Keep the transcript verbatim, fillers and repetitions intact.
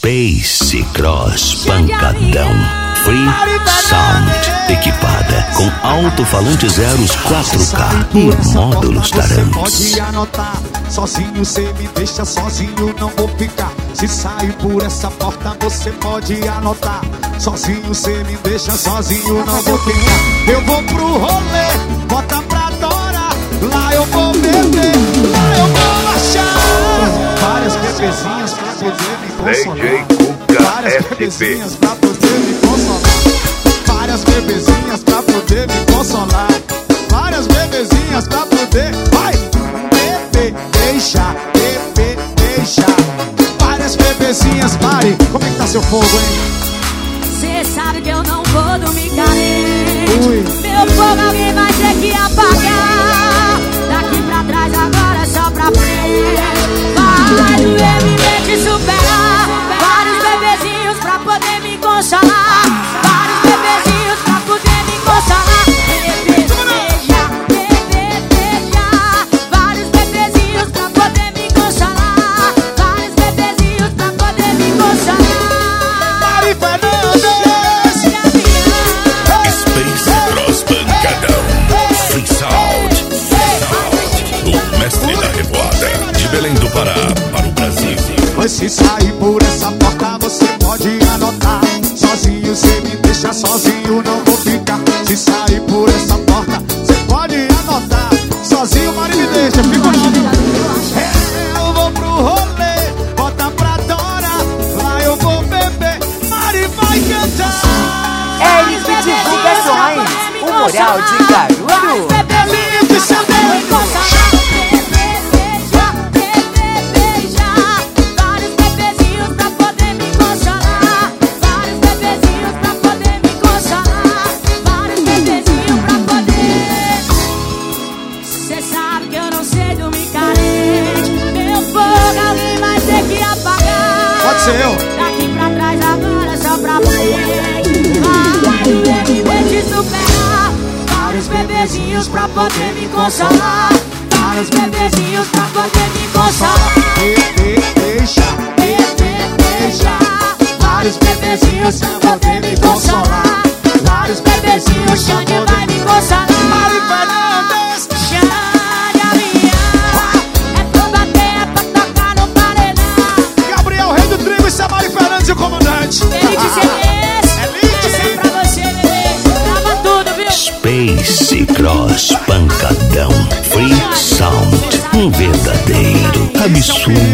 Space Cross Pancadão Free Sound, equipada com alto-falante zeros quatro K e módulos tarantes. Pode anotar, sozinho cê me deixa, sozinho não vou ficar. Se sair por essa porta você pode anotar, sozinho cê me deixa, sozinho não vou ficar. Eu vou pro rolê, bota pra adorar, lá eu vou beber, lá eu vou achar várias bebezinhas pra poder me consolar. Várias bebezinhas pra poder me consolar. Várias bebezinhas pra poder me consolar. Várias bebezinhas pra poder, vai, bebê, deixa, bebê, deixa. Várias bebezinhas, pare. Como é que tá seu fogo, hein? Cê sabe que eu não vou dormir carente. Ui. Meu fogo alguém vai ter que apagar. Daqui pra trás agora é só pra frente. Vai doer, me deixe superar. Vários bebezinhos pra poder me consolar. Vários bebezinhos pra poder me consolar. Bebê, beija, bebê, beija. Vários bebezinhos pra poder me consolar. Vários bebezinhos pra poder me consolar. Mari Fernandes. Space Cross Pancadão Free Sound, o mestre da revoada de Belém do Pará para o Brasil. Mas se sair por essa porta você pode anotar, sozinho cê me deixa, sozinho não vou ficar. Se sair por essa porta você pode anotar, sozinho Mari me deixa, fico não. É, eu vou pro rolê, bota pra adorar, lá eu vou beber, Mari vai cantar. L P Divulgações, o Moral de Garoto. Bebezinho de Sandeiro. Eu. Daqui pra trás agora é só pra frente. Vai doer, me deixe superar. Vários bebezinhos pra poder me consolar. Vários bebezinhos pra poder me consolar. Bebê, deixa, bebê, deixa. Vários bebezinhos pra poder me consolar. Vários bebezinhos, Xande vai me consolar. Mari Fernandes, Xande avião. É pra bater, é pra tocar no paredão. Gabriel, rei do trigo, isso é Mari Fernandes e o comandante. Elite C Ds, Elite. essa é pra você, bebê. Grava tudo, viu? Space Cross Pancadão Free Sound, um verdadeiro absurdo.